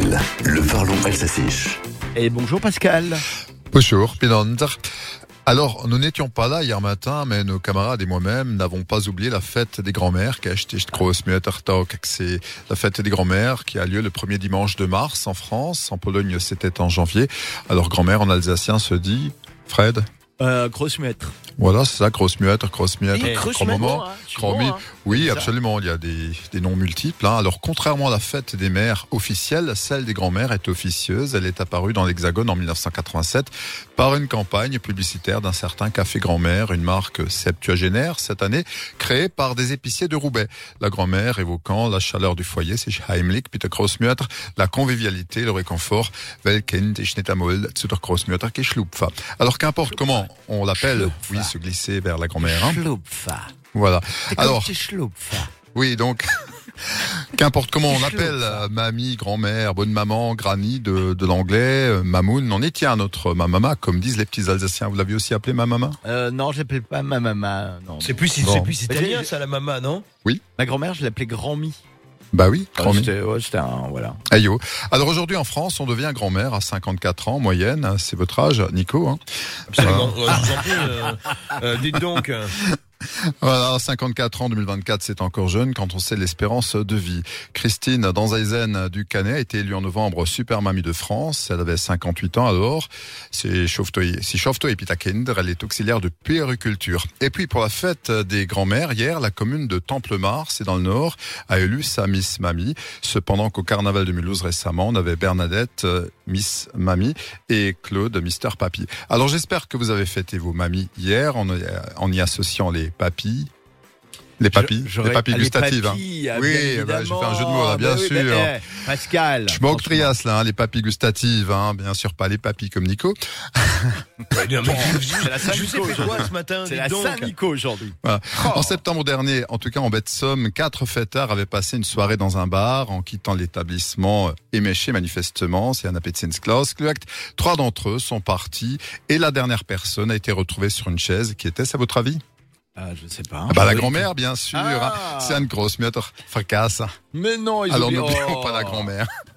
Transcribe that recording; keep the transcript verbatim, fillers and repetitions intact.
R T L, le parlons alsacien. Et bonjour Pascal. Bonjour, Pinander. Alors, nous n'étions pas là hier matin, mais nos camarades et moi-même n'avons pas oublié la fête des grands-mères, c'est la fête des grands-mères qui a lieu le premier dimanche de mars en France. En Pologne, c'était en janvier. Alors, grand-mère en alsacien se dit, Fred? Euh, Grossmuetre. Voilà, c'est ça, Grossmuetre, Grossmuetre, Eh, grand-maman, hein, grand-mi. bon, hein. Oui, Ça. absolument, il y a des, des noms multiples. Hein. Alors, contrairement à la fête des mères officielle, celle des grands-mères est officieuse. Elle est apparue dans l'Hexagone en dix-neuf cent quatre-vingt-sept par une campagne publicitaire d'un certain Café Grand-mère, une marque septuagénaire cette année, créée par des épiciers de Roubaix. La grand-mère évoquant la chaleur du foyer, c'est heimlich, bitte Großmutter, la convivialité, le réconfort, weil Kind ist nicht einmal zu der Großmutter geschlupfa. Alors, qu'importe comment on l'appelle, Schlupfa. oui, se glisser vers la grand-mère. Hein. Schlupfa. Voilà. C'est comme Alors, petit Schlupfa. oui, donc, qu'importe comment on Schlupfa. appelle euh, mamie, grand-mère, bonne maman, granny de, de l'anglais, euh, mamoun, on est tiens notre mamama, comme disent les petits Alsaciens. Vous l'aviez aussi appelé mamama? Euh, non, je l'appelle pas ma maman. Non. C'est plus, Bon. c'est plus italien, J'ai- ça, la maman, non? Ma grand-mère, je l'appelais grand-mi. Bah oui, grand-mère. C'était, ouais, c'était un, voilà. Aïe. Alors aujourd'hui en France, on devient grand-mère à cinquante-quatre ans, moyenne. C'est votre âge, Nico. Hein. Absolument. Euh, je vous en prie, euh, euh, dites donc. euh, Voilà, cinquante-quatre ans, deux mille vingt-quatre, c'est encore jeune quand on sait l'espérance de vie. Christine Danzaisen du Canet a été élue en novembre Super Mamie de France. Elle avait cinquante-huit ans alors. C'est Schofto et Pitakinder. Elle est auxiliaire de puériculture. Et puis pour la fête des grands-mères, hier, la commune de Templemars, c'est dans le Nord, a élu sa Miss Mamie. Cependant qu'au carnaval de Mulhouse récemment, on avait Bernadette, euh, Miss Mamie, et Claude, Mister Papy. Alors j'espère que vous avez fêté vos mamies hier en, en y associant les papilles. Les papilles, J'aurais- les papilles ah, gustatives. hein. papilles, ah, Oui, bien bah, j'ai fait un évidemment. jeu de mots là, bien Bah oui, sûr. bah, eh, Pascal. Je moque franchement. Trias là, hein, les papilles gustatives, hein, bien sûr pas les papilles comme Nico. ouais, non, mais je- je- C'est la Je vous ai Saint-Nico fait quoi aujourd'hui. ce matin? C'est dites la donc. Saint-Nico aujourd'hui. Voilà. Oh. En septembre dernier, en tout cas en baie de Somme, quatre fêtards avaient passé une soirée dans un bar en quittant l'établissement euh, éméché manifestement. C'est un Appetinsklaus. Trois d'entre eux sont partis et la dernière personne a été retrouvée sur une chaise. Qui était-ce à votre avis? Ah, je sais pas. Ah bah, la Oui. grand-mère, bien sûr. Ah. hein. C'est une grosse miotte fracasse. Mais non, ils Alors oublient- n'oublions oh. pas la grand-mère.